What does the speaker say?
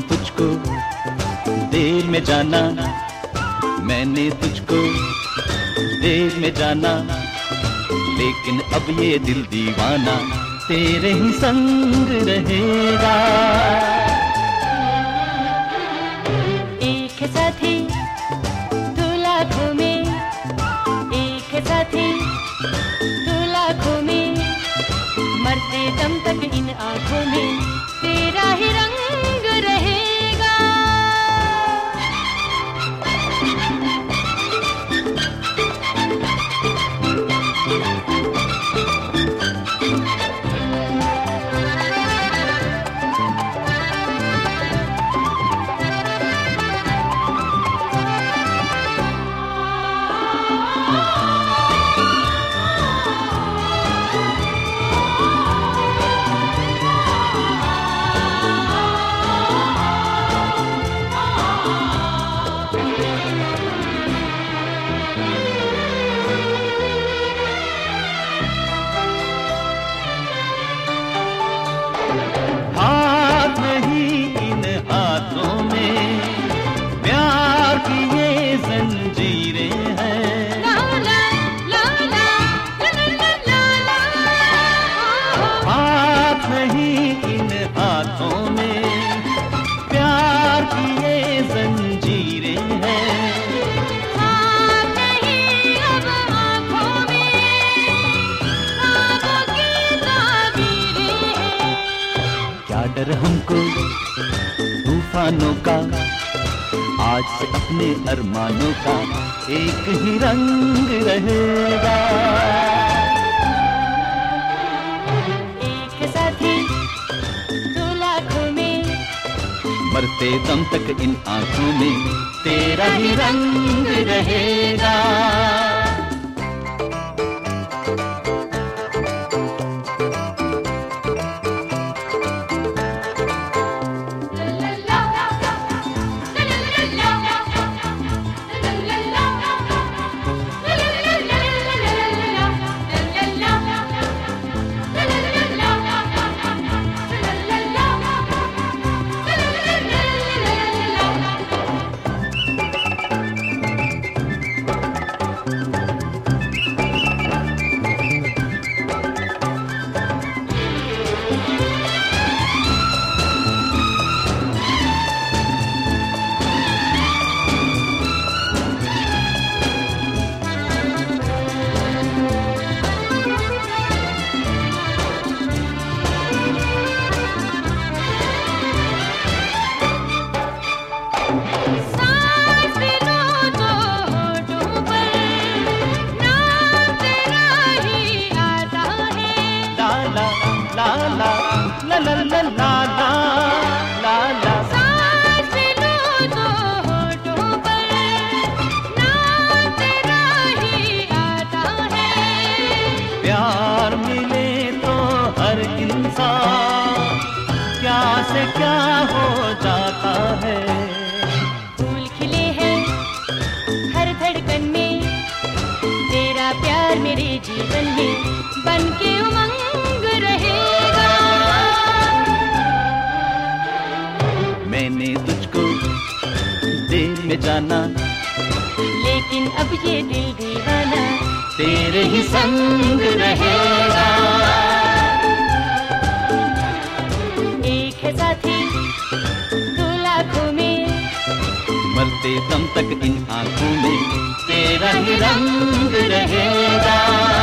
तुझको देर में जाना, मैंने तुझको देर में जाना, लेकिन अब ये दिल दीवाना तेरे ही संग रहेगा। एक साथी दो लाखों में, एक साथी दो लाखों में, मरते दम तक इन आँखों में तेरा ही रंग रहेगा। डर हमको तूफानों का, आज से अपने अरमानों का एक ही रंग रहेगा। एक साथी दो लाखों में, मरते दम तक इन आँखों में तेरा ही रंग रहेगा। ला ला ला ला ला ला ला। सांस भी लो तो होठों पर नाम तेरा ही आता है। प्यार मिले तो हर इंसान क्या से क्या हो जाता है। फूल खिले हैं हर धड़कन में, तेरा प्यार मेरे जीवन में बन के उमंग रहेगा। मैंने तुझको देर में जाना, लेकिन अब ये दिल दीवाना तेरे ही संग रहेगा। एक है साथी दो लाखों में, मरते दम तक इन आँखों में तेरा ही रंग रहेगा।